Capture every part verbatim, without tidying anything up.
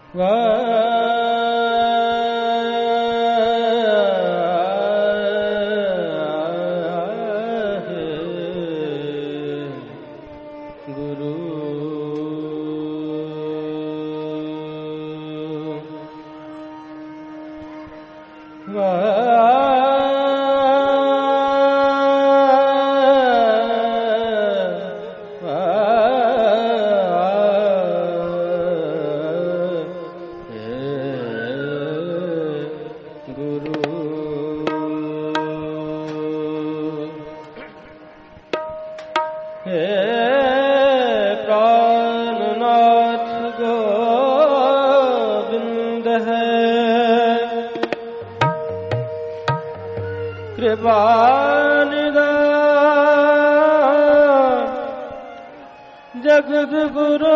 जगद गुरु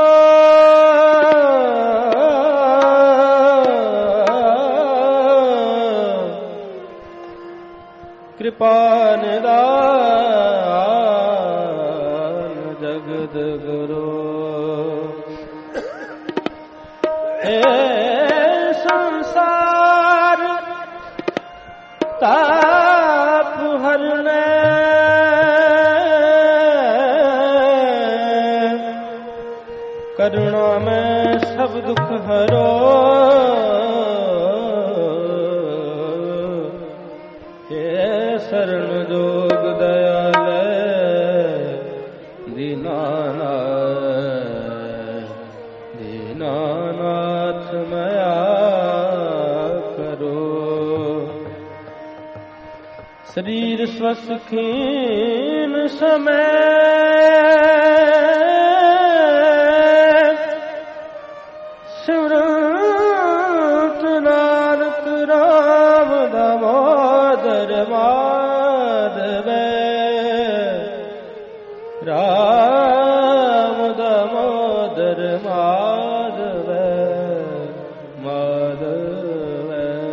कृपा निदान जगद गुरु हे संसार ताप हरने करुणा में सब दुख हरो हे शरण जोग दयाल दीनानाथ दीनानाथ मया करो। शरीर स्वस्थ खीन समय सिमरत नानक राम दामोदर माधव राम दामोदर माधव माधव।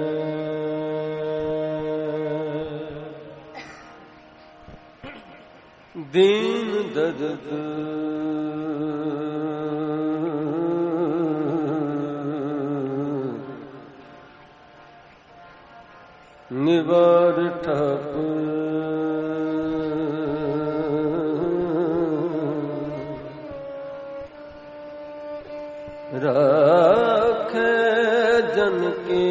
दीन ददत निवार ठप राखे जन की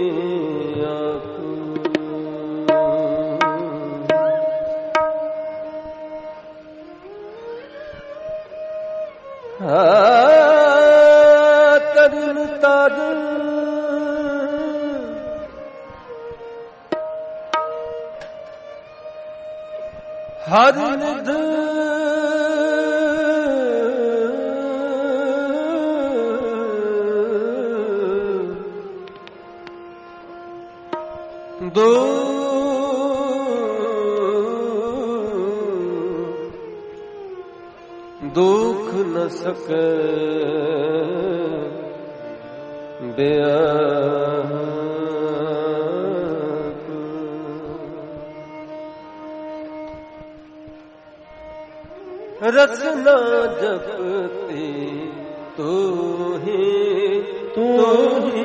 तरुण तारुण हर निध दो दुख न सके बेअ रचना जपती तू ही तू ही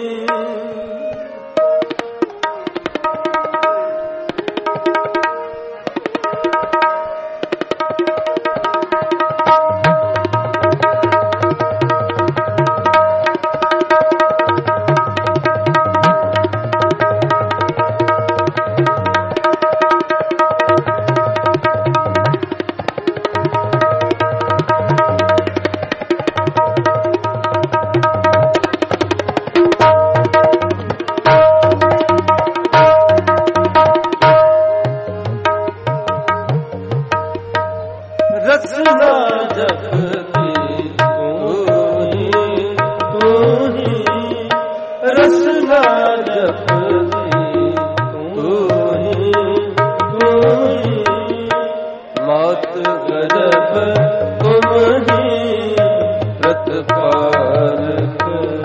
रचना जपती तू ही तू ही रचना जपती तू ही तू ही मात गजब तुम ही प्रतिपालक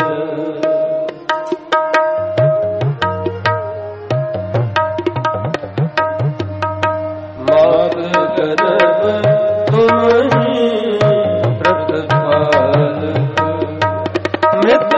मात गजब तुम ही प्रतिपालक।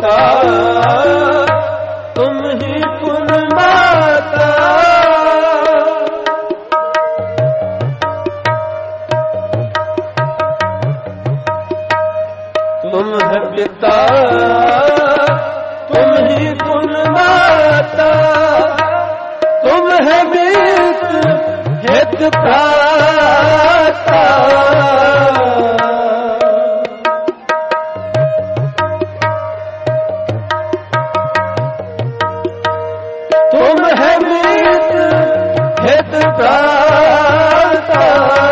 पिता तुम ही पुन माता, तुम है पिता तुम ही पुन माता, तुम है वित्त हित भ्राता, तुम है वित्त हित भ्राता,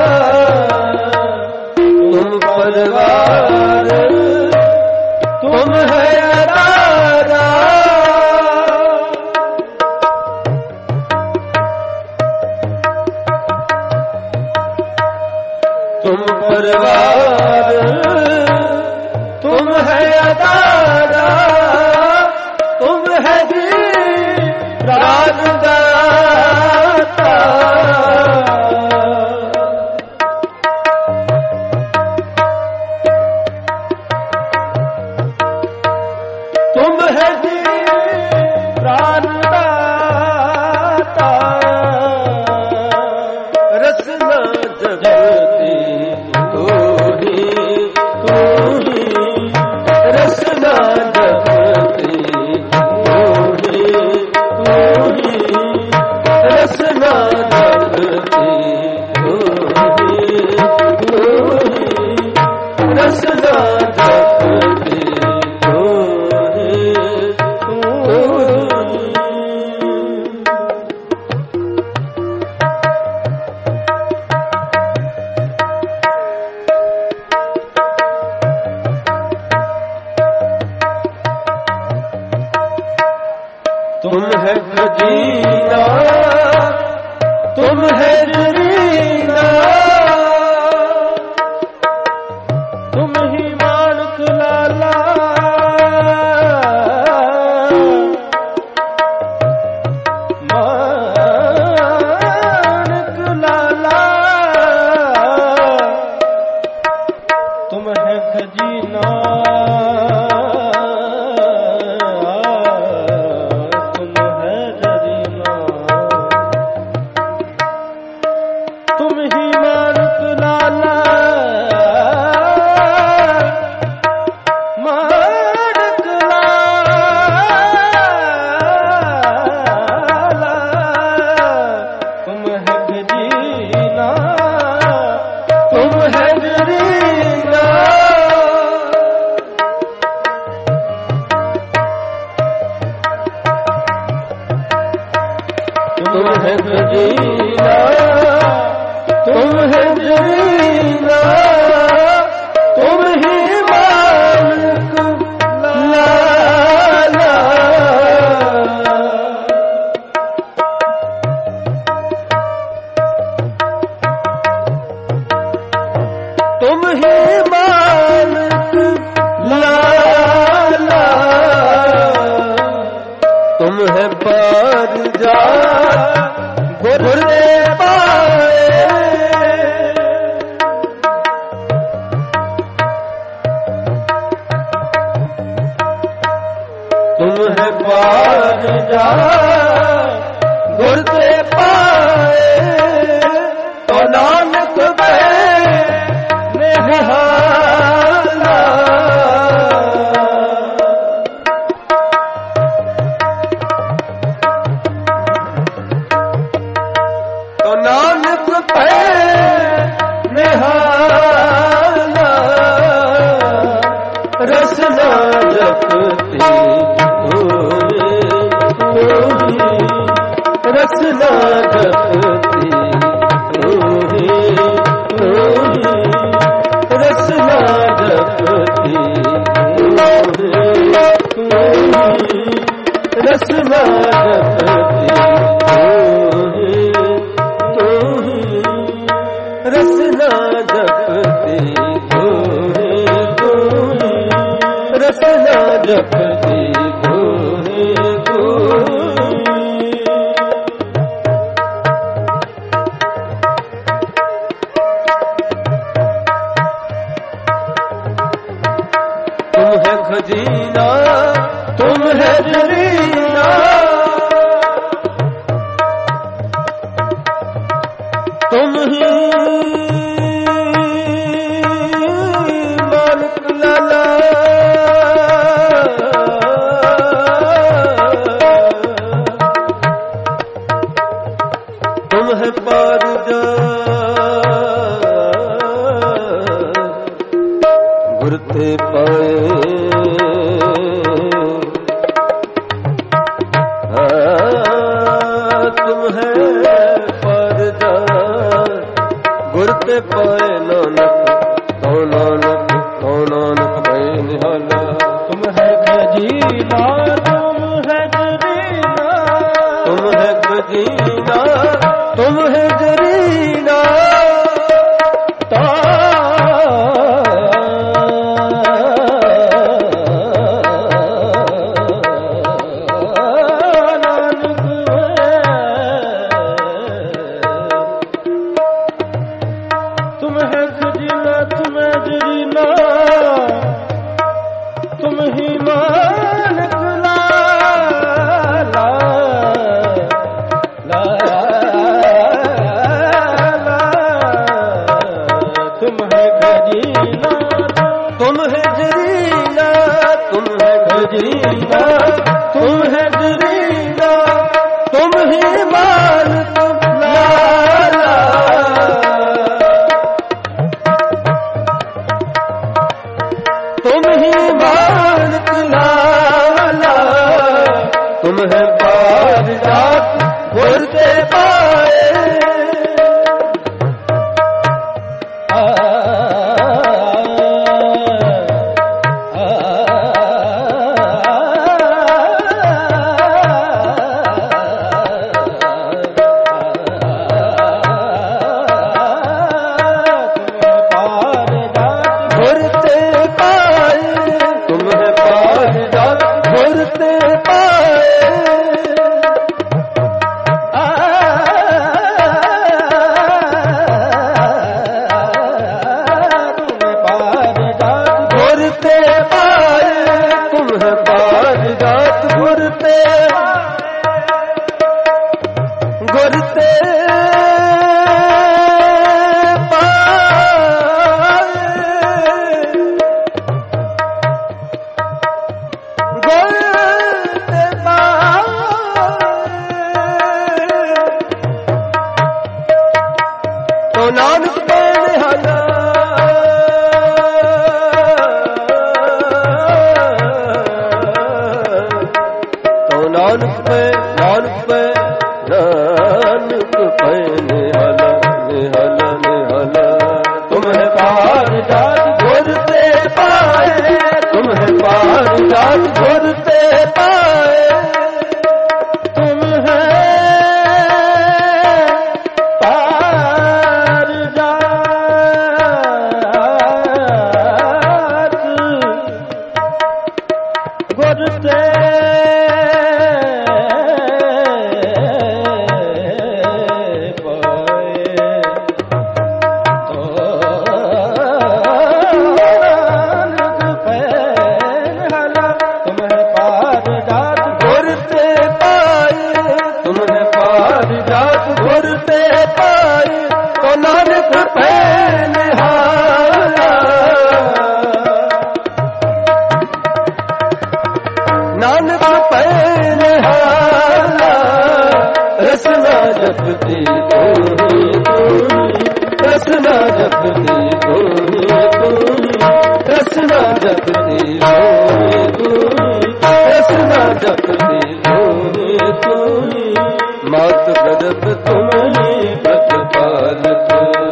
तुम परिवार तुम है अदारा, तुम परिवार तुम है अदारा, तुम है राजदाता, तुम है प्राणदाता, रसना जगती तू ही तू ही, रसना जगती तू ही तू ही, रसना जगती तू ही तू ही, रसना जगती तुम है खजीना तुम है जरीना, तुम ही माणक लाला, माणक लाला, तुम है खजीना तुम है खजीना तुम है जरीना, तुम ही मालिक लाला, तुम ही मालिक लाला, तुम है पर जा गुरले पाए, तुम है पार जा गुरले पाए, तो नानक निहारा, नानक पे निहारा, रसना जपती तू ही, रसना जपती तू ही तू ही, रसना जपती तू ही, रसना जपती रसना जपती घोरे घोरे, रसना जपती घोरे घोरे। तुम है खजीना है जरीना, तुम ही मालिक लाला, तुम है पार जा गुर ते पाए, तुम है पार जा गुर ते पाए, नानक कौ नानक कौ नानक भय निहाला। तुम है खजीना, तुम है जरीना, तुम है खजीना, तुम है जरीना, तुम है खजीना, तुम है जरीना, तुम ही मालिक लाला, ला, ला, तुम है खजीना, तुम है जरीना, तुम है खजीना, तुम है जरीना, तुम ही मालिक लाला, तुम ही मालिक लाला, तुम है पार जात गुर ते पाए, आ, आ, गुर ते पाए, तुम है पार जात गुर ते पाए, गुर ते पाए, तुम है पार जात गुर ते, गुर ते तो नानक पे निहाना, तो नानक पे नानक पे नानक पे निहाना, निहाना निहाना, तुम है पार जात गुर ते पाए, तुम है पार जात गुर ते पाए, तुम है पार जात गुर ते नानक पे निहारा, नानक पे निहारा, रसना जपती तूही तूही, रसना जपती तूही तूही, रसना जपती तूही तूही, रसना जपती तूही तूही, मात गरब तुम्ही प्रतिपालक,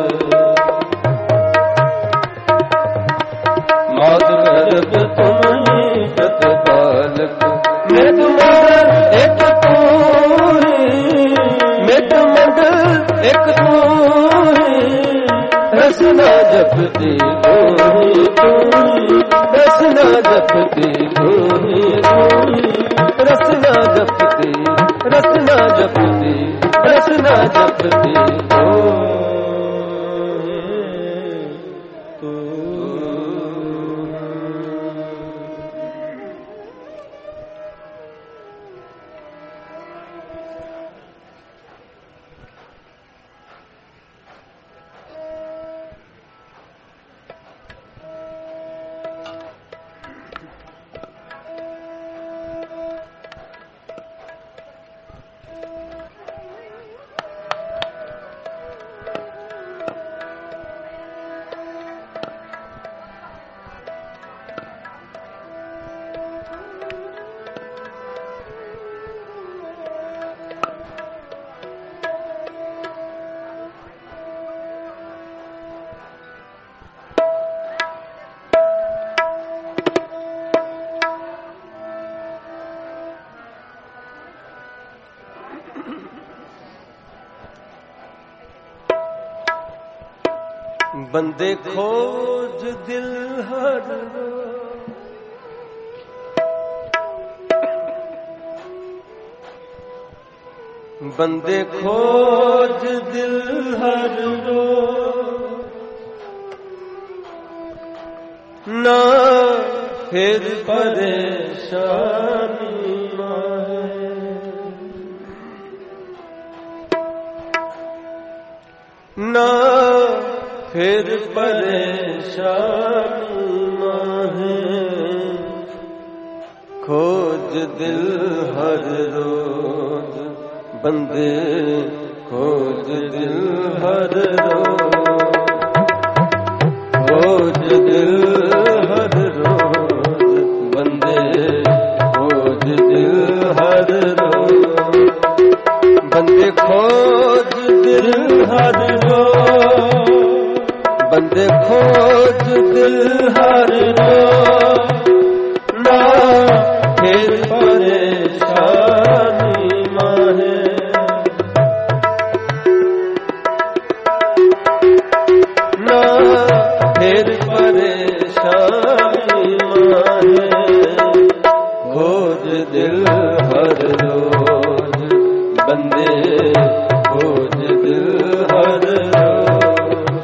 मात गरब तुम्ही प्रतिपालक, मृद मंडल एक तू ही, मृद मंडल एक तू ही, रसना जपती तूही तूही, रसना जपती तूही तूही, रसना जपती, रसना जपती, रसना जपती ओ तू। बंदे खोज दिल हर रोज, बंदे खोज दिल हर रोज, ना फिर परेशानी माहे, ना फिर परेशानी माहे, खोज दिल हर रोज, बंदे खोज दिल हर रोज, खोज दिल हर रोज, बंदे खोज दिल हर रोज, बंदे खोज दिल हर रोज, बंदे खोज दिल हर रोज, ना फिर परेशानी माहे, ना फिर परेशानी माहे, खोज दिल हर रोज, बंदे खोज दिल हर रोज,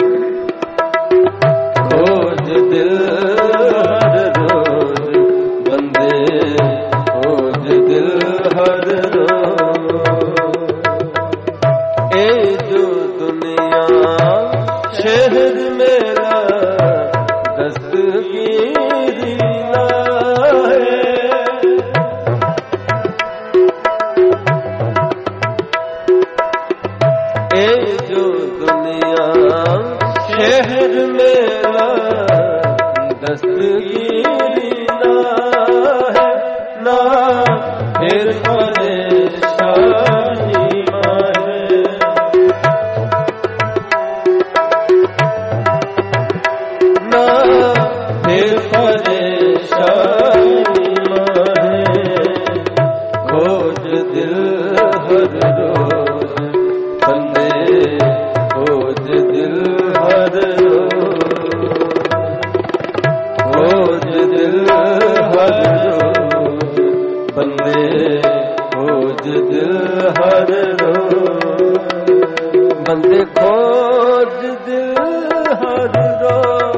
खोज दिल हर रोज, बंदे खोज दिल हर रोज। ए जो दुनिया शहर मेरा दस्तगीरी ना है, ए जो दुनिया शहर मेरा दस्तगीरी ना है, ना फिर परेशानी माहे, ना फिर परेशानी माहे, खोज दिल हर रोज, बंदे खोज दिल हर रोज, खोज दिल हर रोज, बंदे खोज दिल हर रोज, बंदे खोज दिल हर रोज।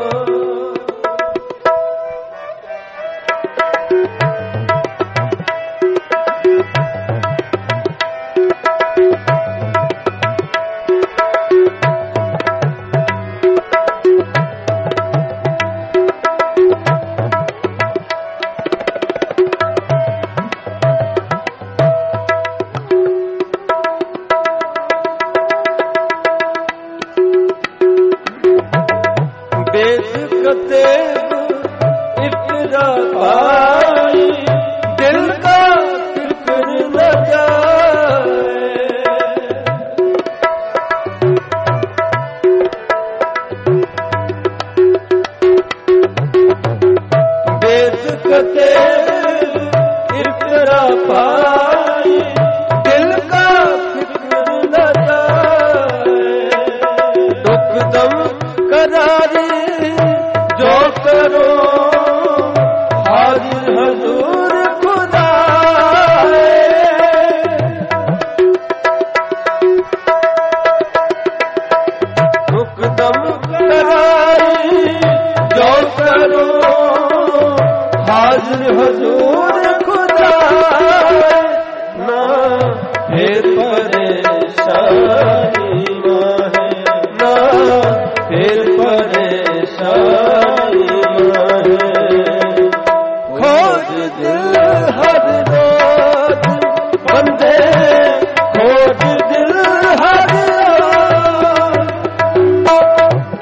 इफ्तिरा पाई दिल का फिक्र न जाए, बेदकते इफ्तिरा पाई दिल का फिक्र न जाए, दुख दम करारी जो करो हाजिर हजूर खुदा है, मुकदम करारी जो करो हाजिर हजूर खुदा है, ना फिर परेशानी माहे, ना फिर परेशानी माहे, खोज दिल हर रोज, बंदे खोज दिल हर रोज,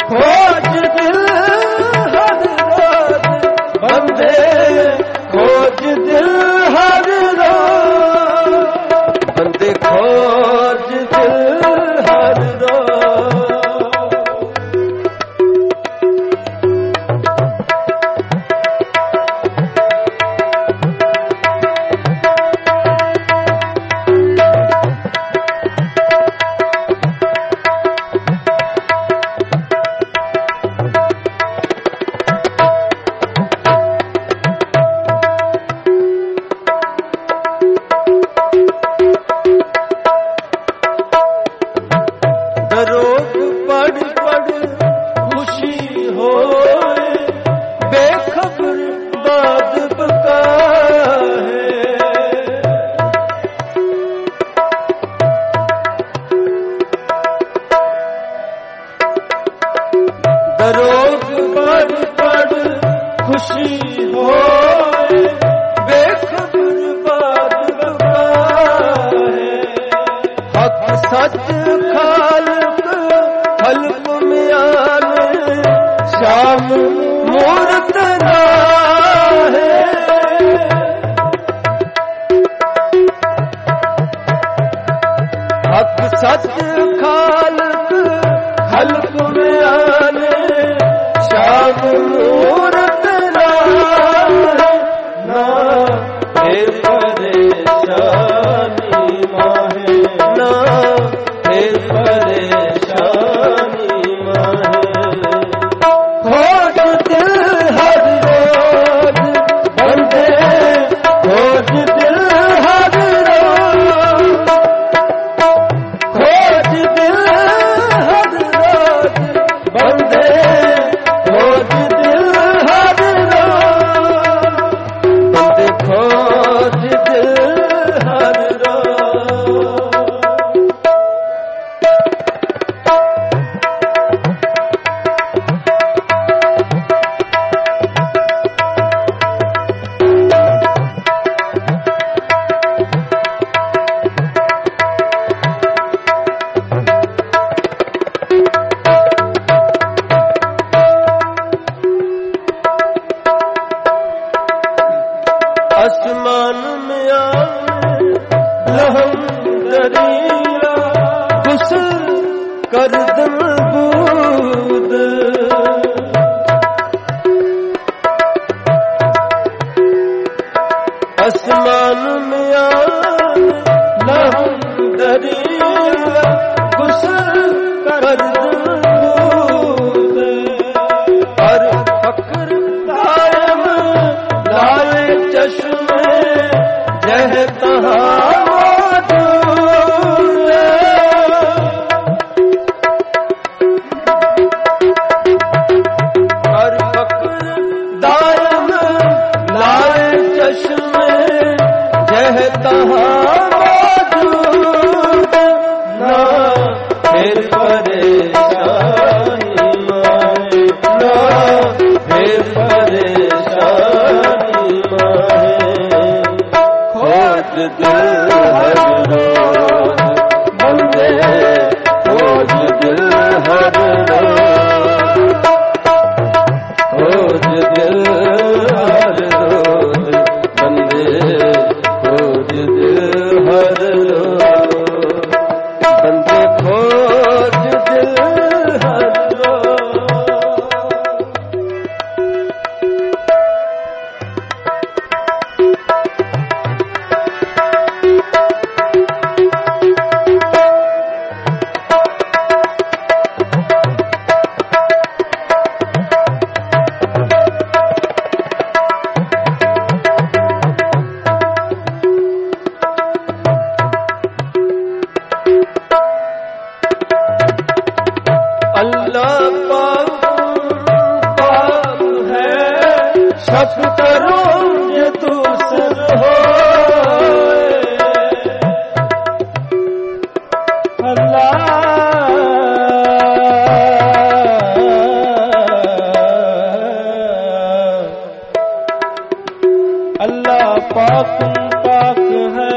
खोज दिल हर रोज, बंदे खोज सच खालक खल्क में आने श्याम मूरत लाए ना हे परेशानी माहे ना हे परेशानी माहे खोज दिल हर रोज बंदे खोज दिल हर रोज खोज दिल हर रोज बंदे खोज दिल हर रोज बंदे खोज दिल हर रोज आसमान में आए लहम दरिया गुस्ल कर दम बूद आसमान में आए लहम दरिया गुस्ल कर दम बूद और फक्र कायम लाए चश्मे जह तहाँ मौजूद हर फक्र दायम लाए चश्मे जह तहाँ मौजूद ना फिर परेशानी माए ना फिर परेशानी खोज दिल हर रोज बंदे खोज दिल हर रोज खोज दिल हर रोज बंदे खोज दिल हर रोज बंदे खोज दिल हर रोज अल्लाह पाक पाक है शक करो ये दूसर हो अल्लाह अल्लाह पाक पाक है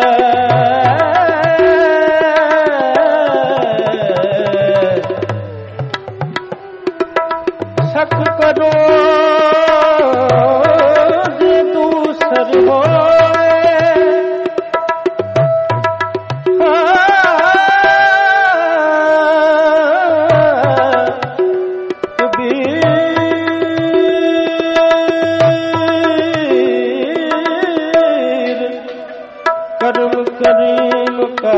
शक करो जे दूसर हो कबीर करम करीम का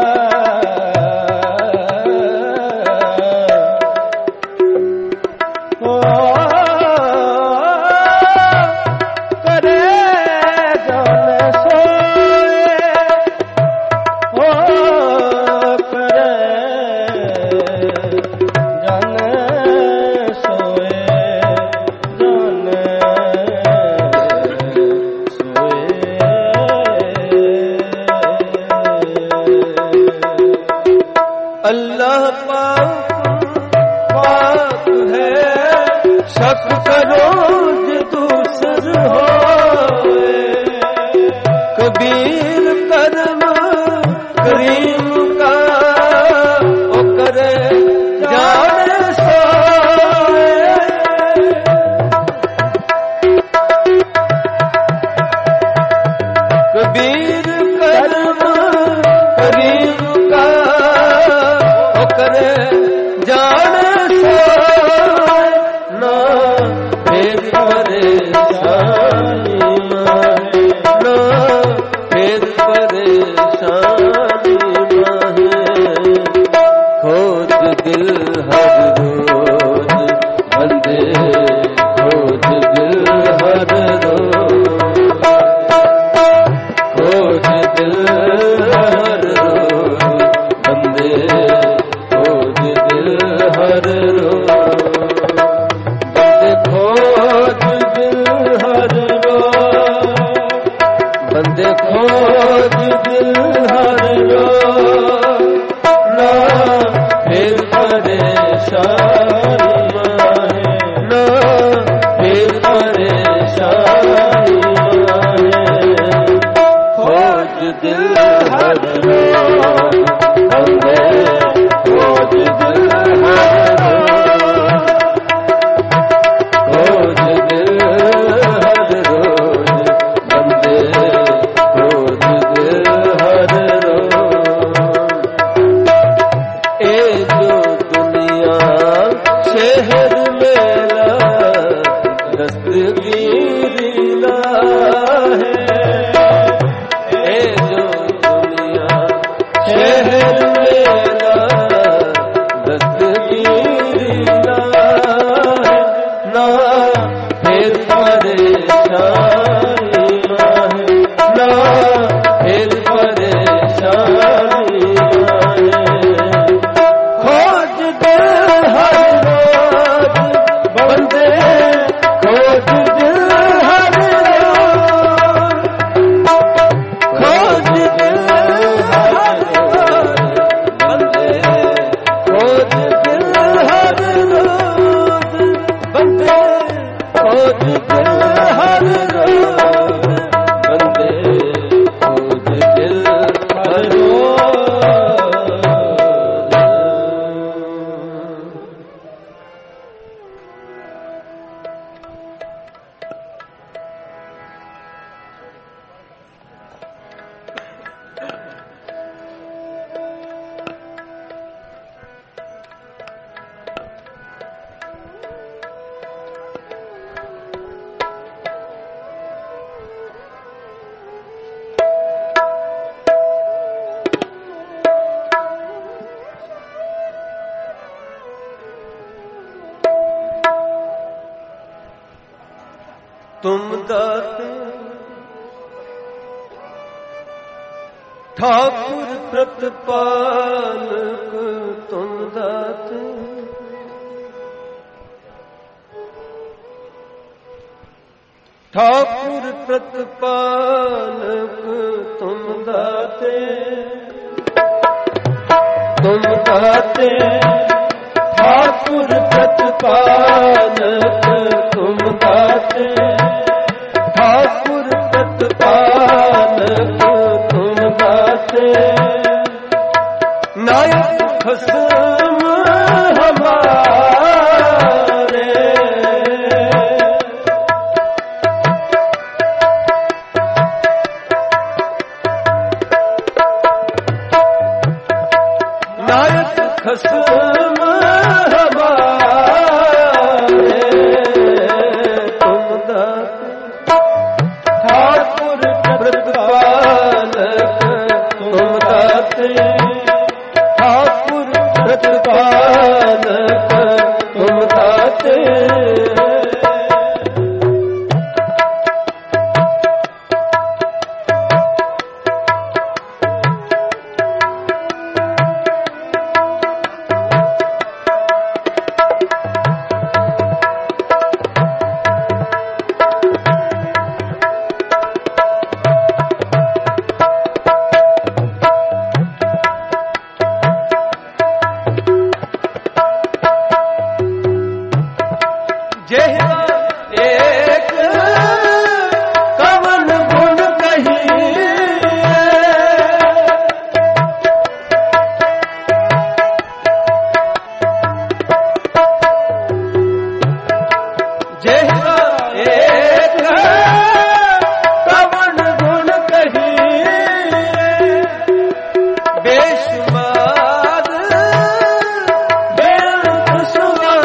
अल्लाह पाक पाक है शक करो जे दूसर हो कबीर करम करीम का ओ करे जान सोए कबीर करम करीम का फिर परेशानी माहे ना फिर परेशानी माहे खोज दिल हर रोज बंदे खोज दिल हर रोज खोज दिल हर रोज बंदे खोज दिल हर रोज बंदे खोज दिल हर रोज बंदे खोज दिल हर रोज। तुम दाते ठाकुर प्रतिपालक तुम दाते ठाकुर प्रतिपालक तुम दाते तुम दाते ठाकुर प्रतिपालक तुम दाते ठाकुर प्रतिपालक तुम दाते नायक खसम हमारे नायक खसम हमारे तुम दाते ठाकुर प्रतिपालक तुम दाते ठाकुर प्रतिपालक तुम दाते एक कवन गुण कहिए जेहा एक कवन गुण कहिए बेशुमार बेसुमार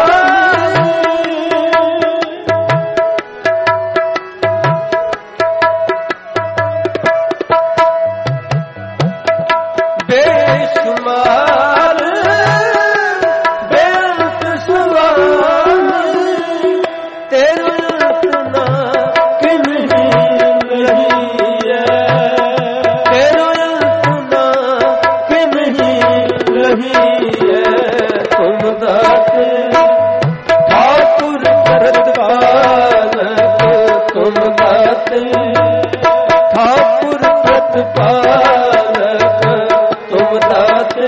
बेशुमार बेसुमार तेरा इतना किन्हीं नहीं है तेरा इतना किन्हीं नहीं है तुम दाते ठाकुर प्रतिपालक तुम दाते ठाकुर प्रतिपालक तुम दाते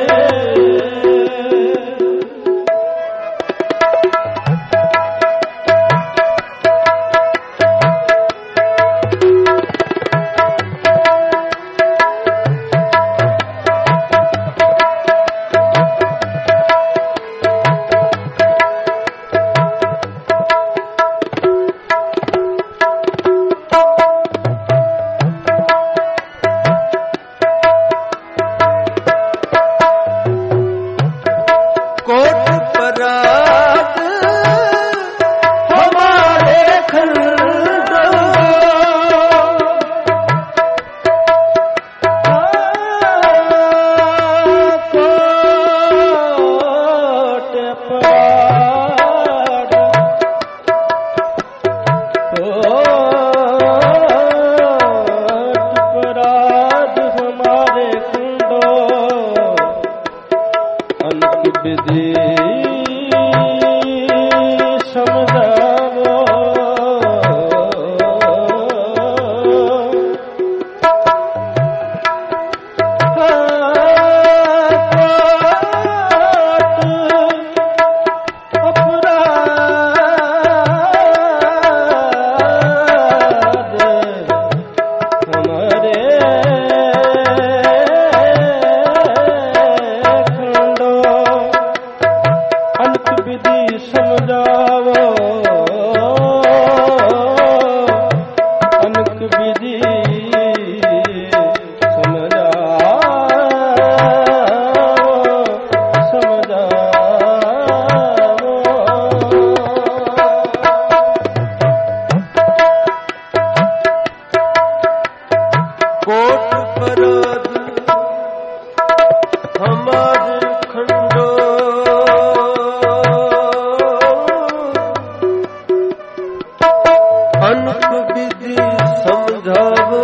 अनक विधि समझावो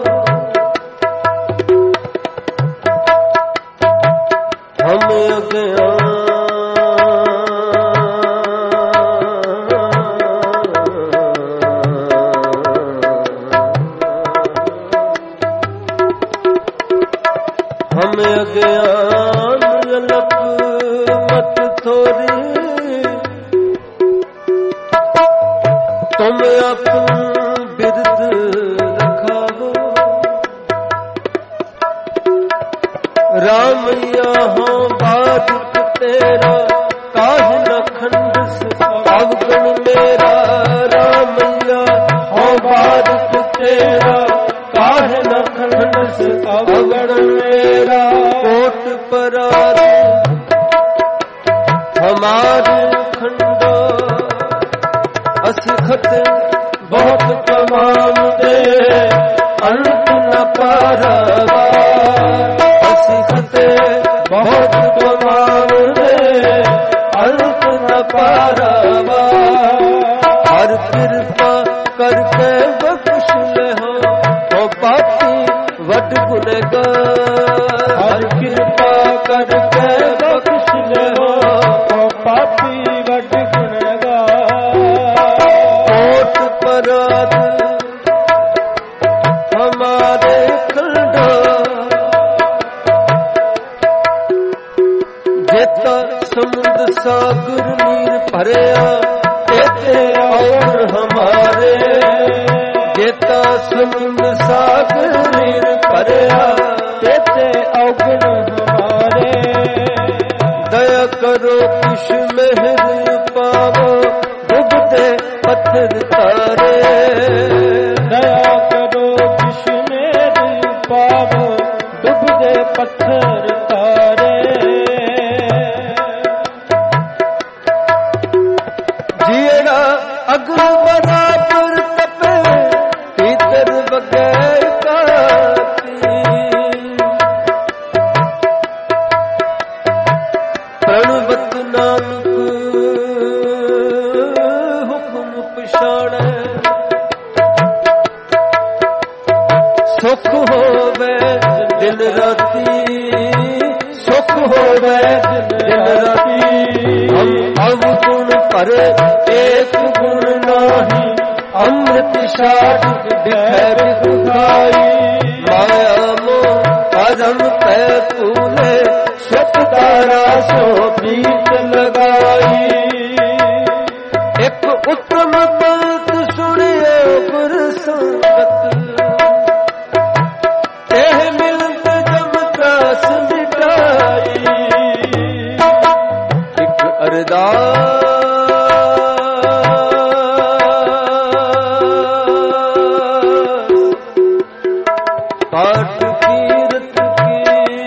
हम अज्ञान हम अज्ञान अलप मत थोरी तुम अपन बिरद रखावो राम यहाँ बाधिक तेरा काहे न खंडस अवगुण मेरा राम यहाँ बाधिक तेरा काहे न खंडस अवगुण मेरा कोट पराध हमारे खंडो असिखत बहुत तमाम दे अंत न पारवा असिखत बहुत तमाम दे अंत न पारवा हर कृपा करके बख्श ले हो ओ पापी वट गुनहगार हर कृपा करके बख्श ले हो ओ पापी वट हमारे खंडो जेता समुद्र सागर नीर भरिया तेते और हमारे जेता समुद्र सागर नीर भरिया तेते अवगुण हमारे दया करो कुछ मेहर पावो डूबते पत्थर तारे दया करो किश मेरी पावो डूबते पत्थर तारे जीड़ा अग्नि बराबर तपे भीतर बगैर काती प्रणवत नानक सुख होवे दिन राती सुख होवे दिन राती हम अवगुण पर एक गुण नाही अमृत साध दिखे दुखाई माया मोह अधम तै पूले सुख तारा सो प्रीत लगाई एक उत्तम बात सुनिए गुर संगत पाठ कीरत की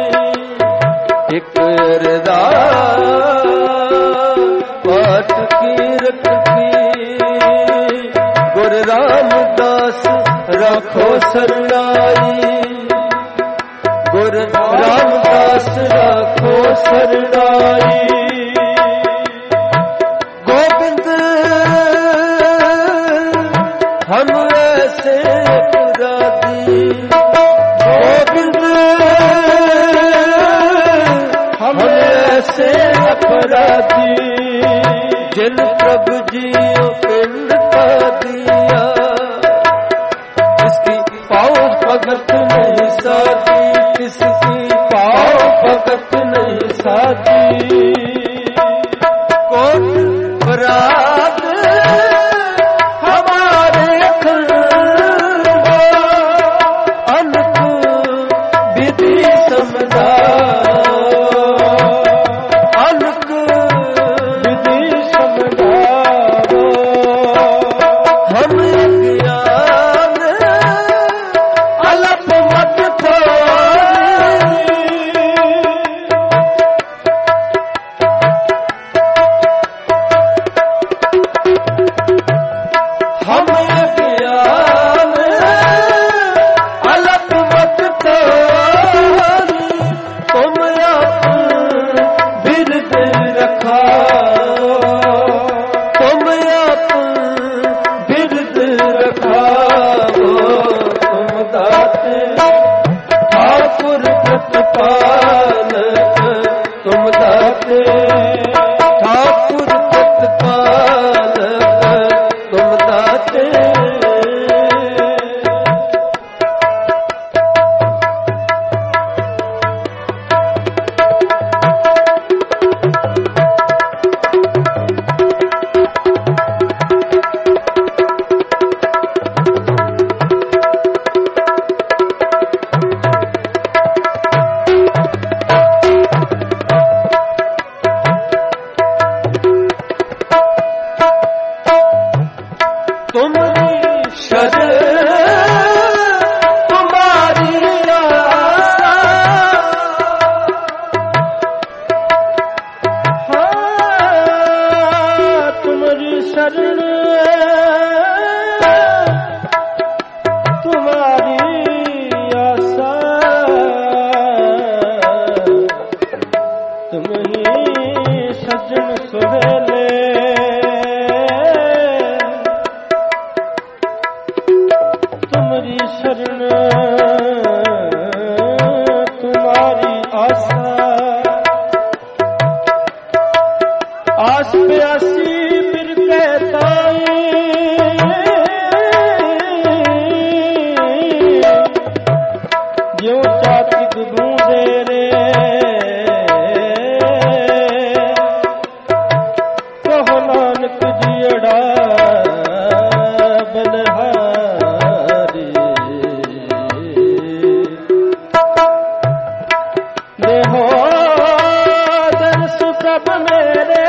एक अरदास पाठ कीरत की गुरु रामदास रखो सरनाई गुरु रामदास रखो सरनाई गोविंद हम ऐसे अपराधी गोविंद हम ऐसे अपराधी जिन प्रभु जी पिंड का दिया इसकी पाँव भगत नहीं साधी किसकी पाँव भगत नहीं साधी कोट बरात अनक विधि समझावो तुमरी शरण तुम्हारी आशा, हाँ तुम्हारी शरण तुम्हारी आशा, तुम ही सज्जन सुहेले, तुम्हारी शरण तुम्हारी आशा, आस पे आसी फिर कहता जो चातिक बूंदे रे, कहो नानक जियड़ा बलहारी, देहो दर्श प्रभ मेरे,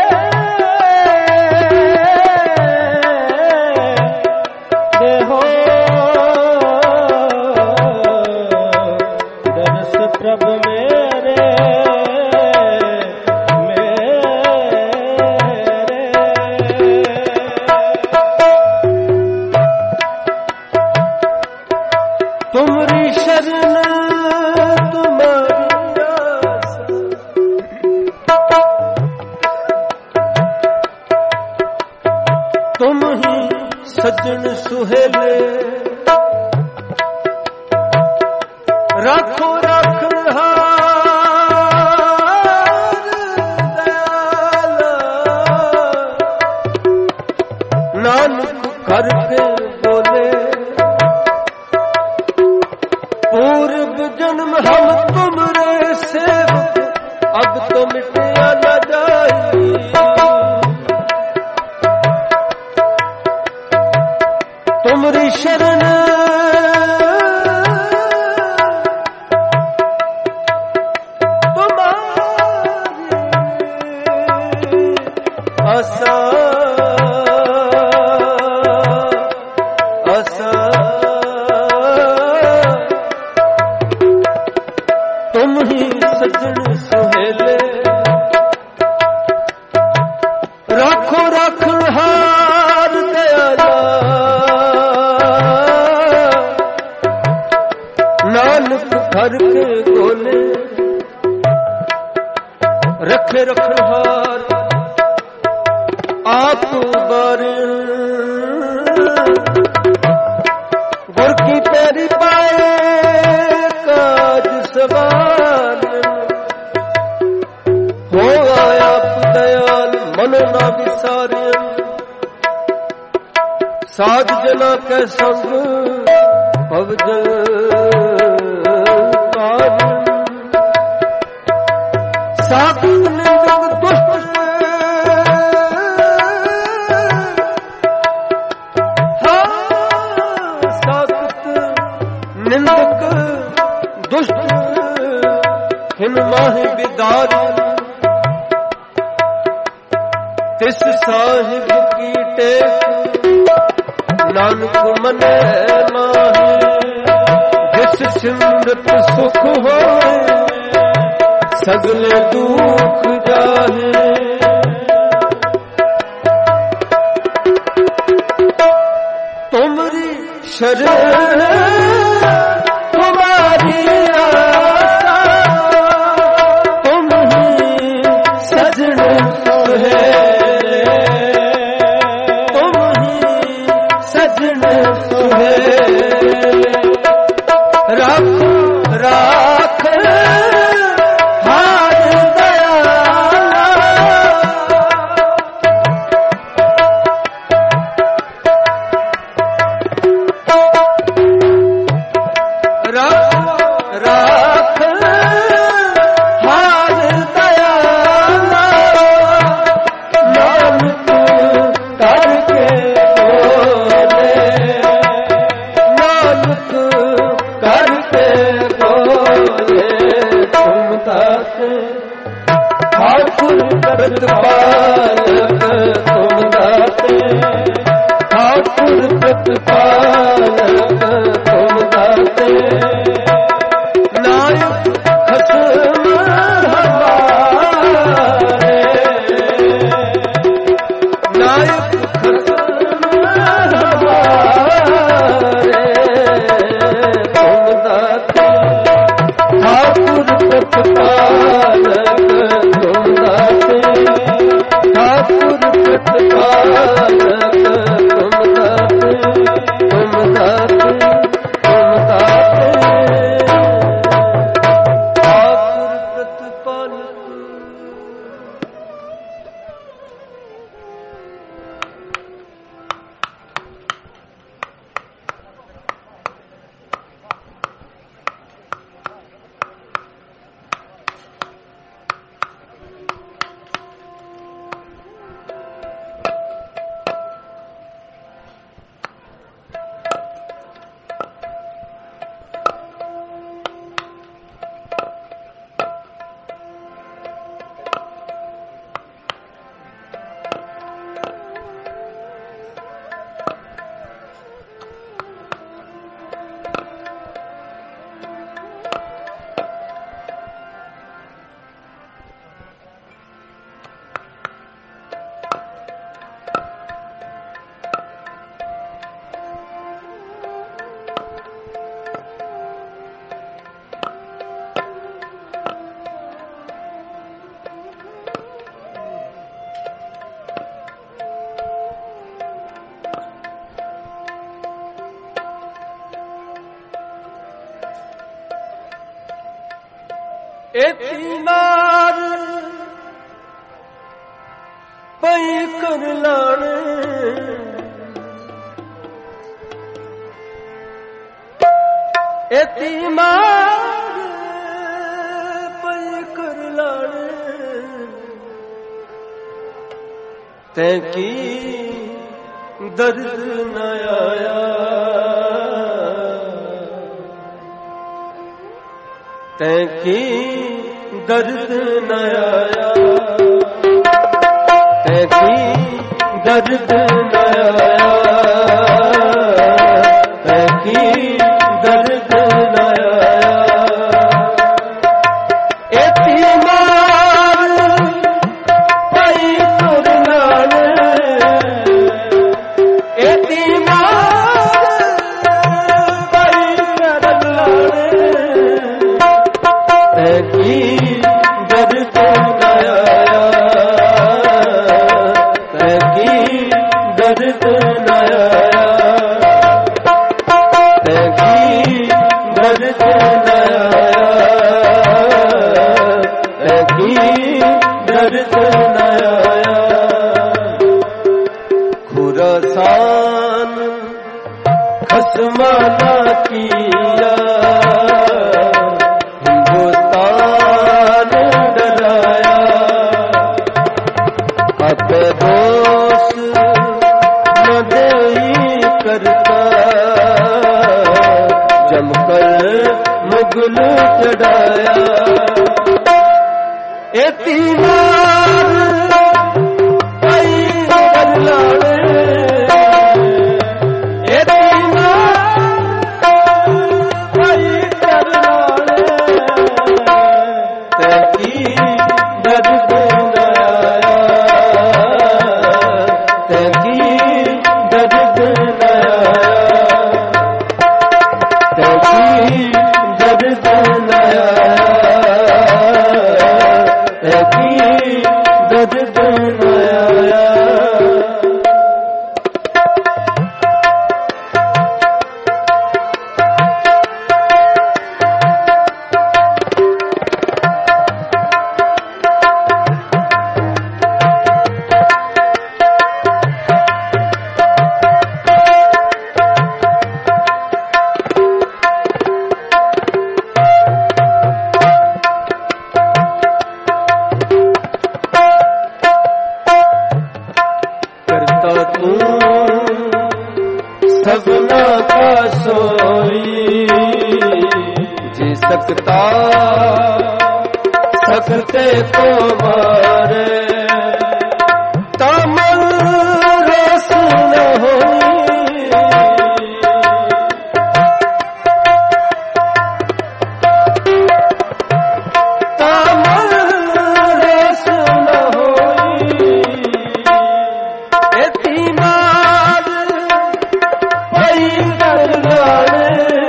देहो दर्श प्रभ मेरे, तुमरी शरण तुम्हारी आशा, तुम ही सज्जन सुहेले, राखो रखनहार दयाला, नानक करके बोले पूर्व जन्म हम तुमरे सेवक, अब तो मिटिया न जाई, तुमरी शरण तुम्हारी आशा, आशा तुम ही सज्जन सुहेले, राखो रखनहार दयाला, नानक घर के गोले, रखे रखनहार आप बारे, गुर की पैरी पाए काज सवार, हो आया दयाल मन ना विसारे, साध जना के संग भवजल पार, साधु निंदक दुष्ट निंदक दुष्ट हिन माहि बिदार, तिस साहिब की टेक नानक मने माहि, जिस सिमरत सुख होए सगले दुख जाहे, तुमरी शरण तुम्हारी आशा, तुम ही सजन सुहेले, तुम ही सजन सुहेले, राख राख हार दयाला, एती मार पई कर लाने एती मार पई कर लाने तैकी दर्द न आया तैकी दर्द न आया तैकी दर्द न आया तैकी दर्द न आया एती मार पई कर लाने एती मार पई कर लाने तैकी दर्द न आया तैकी दर्द न आया तैकी दर्द न आया तैकी दर्द न आया खुरासान खसमाना किया अपे दोष न देई करता जमकर मुगल चढ़ाया एती मार पई कर लाने एती मार पई कर लाने तैकी दर्द न आया तैकी दर्द न आया तैकी दर्द न आया तैकी दर्द न आया सबना का सोई जी सकता सकते को मारे तमल रस न होई तमल रस न होई एती मार पई कर लाने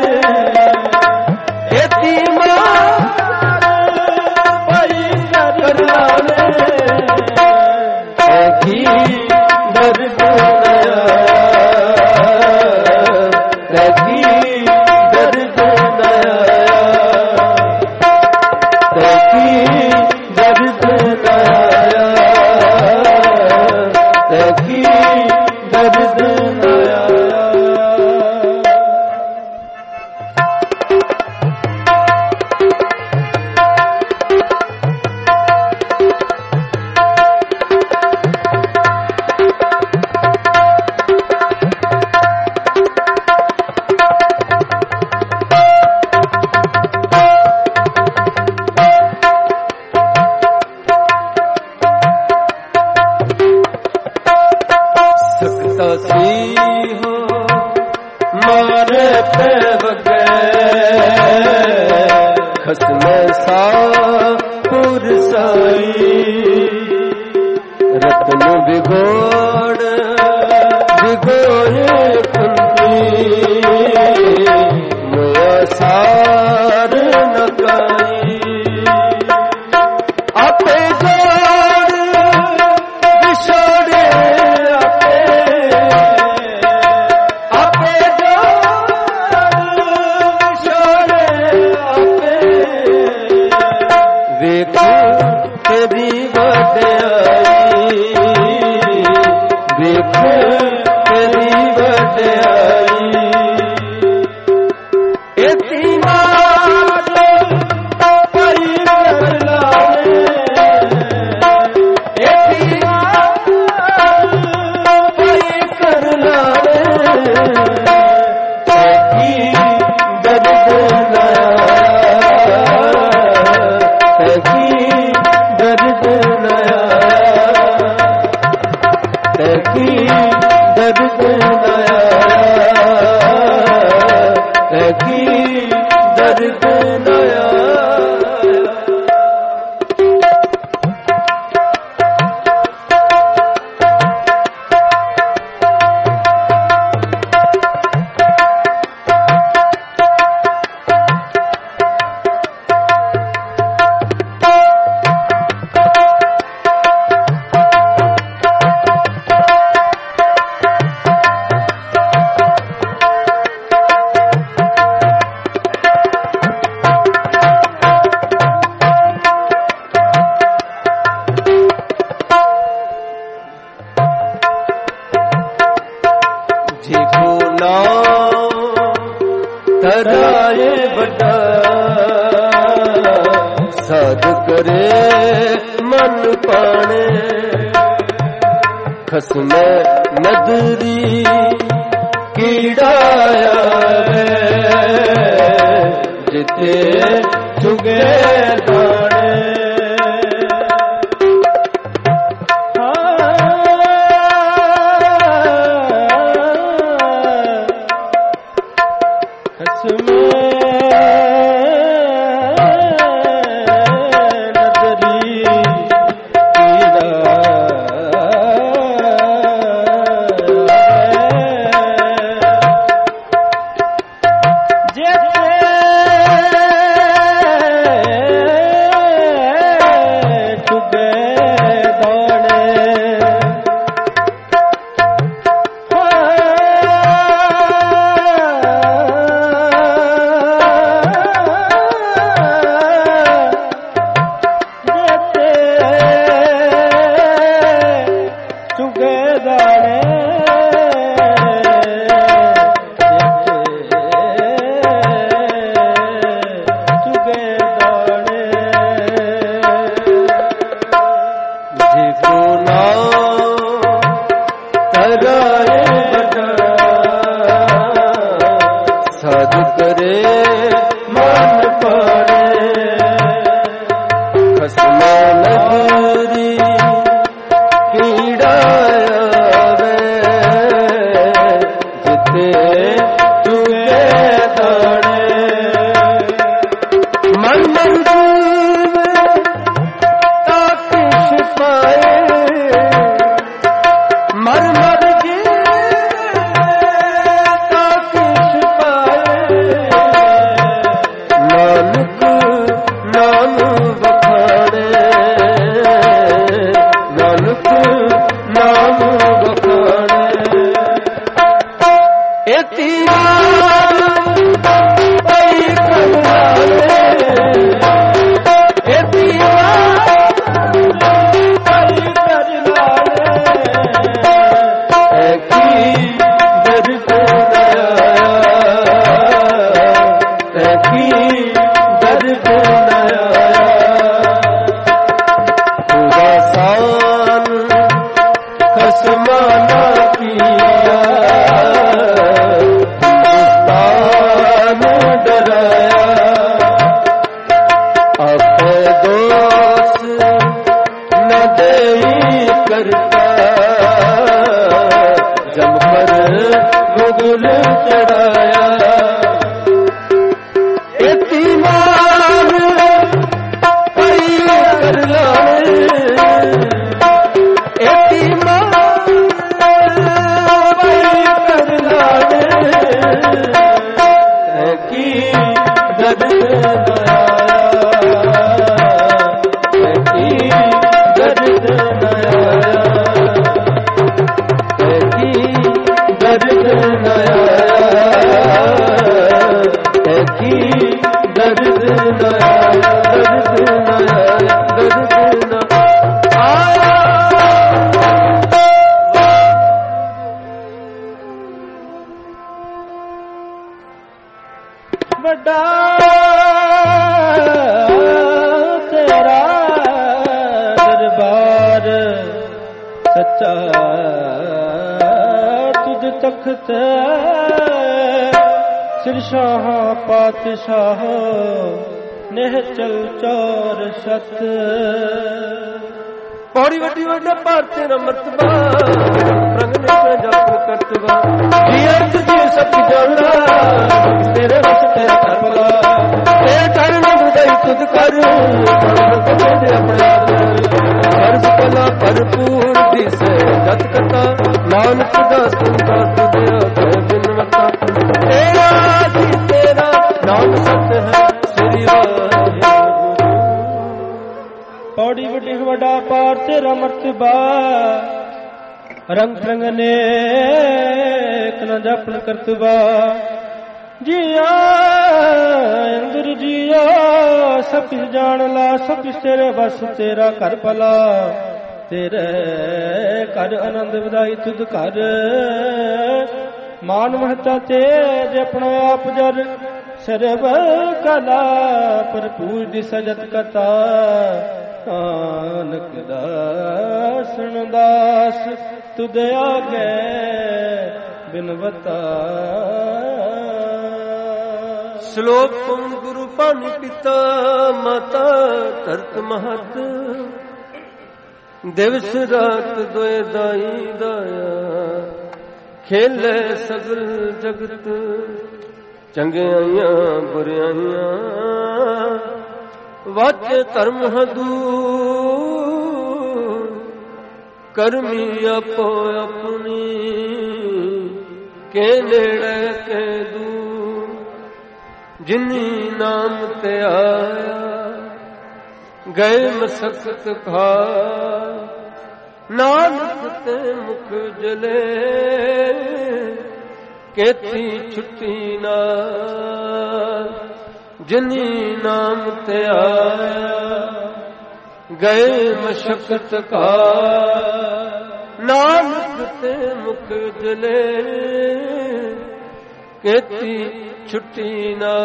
एती मार पई कर लाने तैकी दर्द न आया तैकी दर्द न आया तैकी दर्द न आया तैकी दर्द न आया सकता सी हो मारे पे बगैर खसमे सा पुरसाई रत्न बिगोड़ बिगोए खुंदी मोया सार नकाई आपे जोड़ बिछोड़े तैकी दर्द न तराए बड़ा साध करे मन पाने खसमे नदरी कीड़ाया जिते चुगे दाने बड़ा तेरा दरबार सच्चा तुझ तख्त सिरशाह पातशाह निहचल चौर सत पौड़ी वड्डी वड्डा पार तेरा मर्तबा रंग ने जप करतबा जी अर्ज जी सच जाना तेरे ਸਤ ਕਥਾ ਨਾਨਕ ਦਾਸਨ ਦਾਸ ਦਿਆ ਕੈ ਬਿਨਵਤਾ ਤੇਰਾ ਜੀ ਤੇਰਾ ਨਾਮ ਸਤ ਹੈ ਸ੍ਰੀ ਵਾਹਿਗੁਰੂ। ਪੌੜੀ ਵੱਡੀ ਵੱਡਾ ਪਾਰ ਤੇਰਾ ਮਰਤਬਾ ਰੰਗ ਰੰਗ ਨੇਕ ਨ ਜਪਨ ਕਰਤਬਾ ਜੀਆ ਅੰਦਰ ਜੀਆ ਸਭ ਕੁਛ ਜਾਣ ਲਾ ਸਭ ਕੁਛ ਤੇਰੇ ਬਸ ਤੇਰਾ ਘਰ ਭਲਾ ਤੇਰੇ ਘਰ ਆਨੰਦ ਵਧਾਈ ਤੁਧ ਘਰ ਮਾਨ ਮਹਤਾ ਤੇਜ ਆਪਣਾ ਆਪ ਜਰ ਸਰਬ ਕਲਾ ਭਰਪੂਰ ਦੀ ਸਜਤ ਕਥਾ ਨਾਨਕ ਦਾਸਨ ਦਾਸ ਤੁਧ ਆਗੇ ਬਿਨਵਤਾ। ਸ਼ਲੋਕ ਪਵਨ ਗੁਰੂ ਪਾਣੀ ਪਿਤਾ ਮਾਤਾ ਧਰਤ ਮਹਤ ਦਿਵਸ ਰਾਤ ਦੋਇ ਦਾਈ ਦਾਇਆ ਖੇਲੇ ਸਗਲ ਜਗਤ ਚੰਗਿਆਈਆਂ ਬੁਰਿਆਈਆਂ ਵਾਚੇ ਧਰਮ ਹਦੂ ਕਰਮੀ ਆਪੋ ਆਪਣੀ ਕੇ ਨੇੜੇ ਕੇ ਦੂਰ ਜਿਨੀ ਨਾਮ ਤੇ ਆਇਆ ਗਏ ਮਸਕਤ ਖਾ ਨਾਨਕ ਤੇ ਮੁਖ ਜਲੇ ਕੇਤੀ ਛੁੱਟੀ ਨਾ ਜਿਨੀ ਨਾਮ ਤੇ ਆਇਆ ਗਏ ਮਸ਼ਕਤ ਕਾ ਨਾਨਕ ਤੇ ਮੁਖ ਜਲੇ ਕੇਤੀ ਛੁੱਟੀ ਨਾ।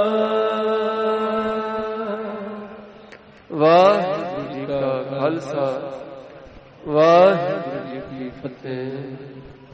ਵਾਹਿਗੁਰੂ ਜੀ ਕਾ ਖਾਲਸਾ ਵਾਹਿਗੁਰੂ ਜੀ ਕੀ ਫਤਿਹ।